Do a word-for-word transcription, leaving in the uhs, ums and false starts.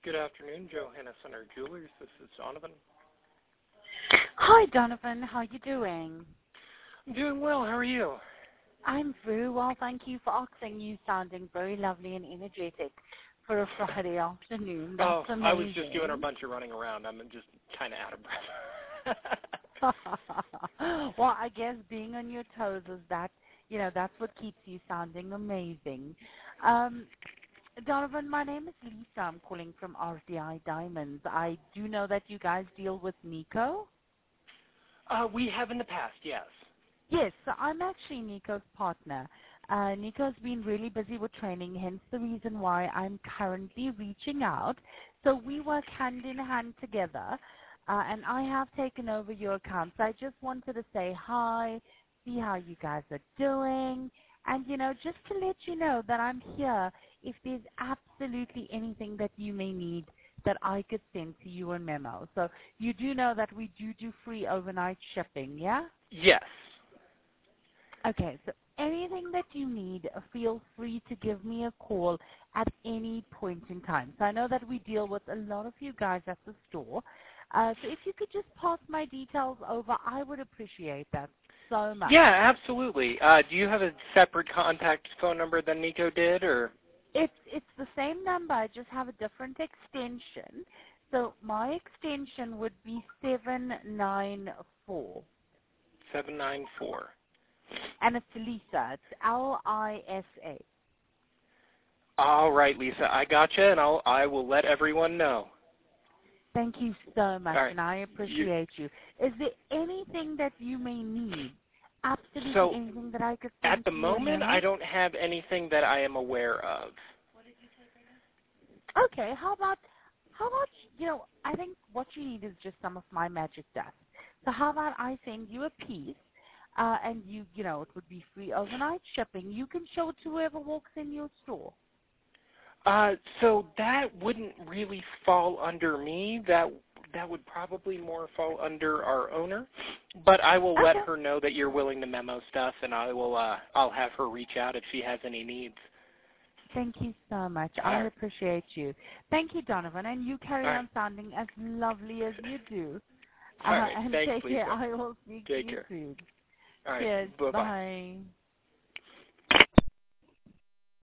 Good afternoon, Johanna Center Jewelers. This is Donovan. Hi, Donovan. How are you doing? I'm doing well. How are you? I'm very well, thank you for asking. You sounding very lovely and energetic for a Friday afternoon. That's oh, amazing. I was just doing a bunch of running around. I'm just kind of out of breath. Well, I guess being on your toes is that, you know, that's what keeps you sounding amazing. Um, Donovan, my name is Lisa. I'm calling from R D I Diamonds. I do know that you guys deal with Nico. Uh, we have in the past, yes. Yes, so I'm actually Nico's partner. Uh, Nico's been really busy with training, hence the reason why I'm currently reaching out. So we work hand in hand together, uh, and I have taken over your account. So I just wanted to say hi, see how you guys are doing, and, you know, just to let you know that I'm here if there's absolutely anything that you may need that I could send to you in memo. So you do know that we do do free overnight shipping, yeah? Yes. Okay, so anything that you need, feel free to give me a call at any point in time. So I know that we deal with a lot of you guys at the store. Uh, so if you could just pass my details over, I would appreciate that so much. Yeah, absolutely. Uh, do you have a separate contact phone number than Nico did, or? It's it's the same number. I just have a different extension. So my extension would be seven nine four. seven nine four. And it's Lisa. It's L I S A. All right, Lisa, I gotcha, and I'll I will let everyone know. Thank you so much, Right. and I appreciate you. you. Is there anything that you may need? Absolutely so, anything that I could send at the to you moment, now? I don't have anything that I am aware of. Okay, how about, how about, you know, I think what you need is just some of my magic dust. So how about I send you a piece, uh, and you, you know, it would be free overnight shipping. You can show it to whoever walks in your store. Uh, so that wouldn't really fall under me. That that would probably more fall under our owner. But I will Okay. let her know that you're willing to memo stuff, and I will. Uh, I'll have her reach out if she has any needs. Thank you so much. All I right. appreciate you. Thank you, Donovan, and you carry All on right. sounding as lovely as you do. All Uh, right. and Thanks, take Lisa. care. I will speak Take to you care. soon. All right. Cheers. Bye-bye. Bye.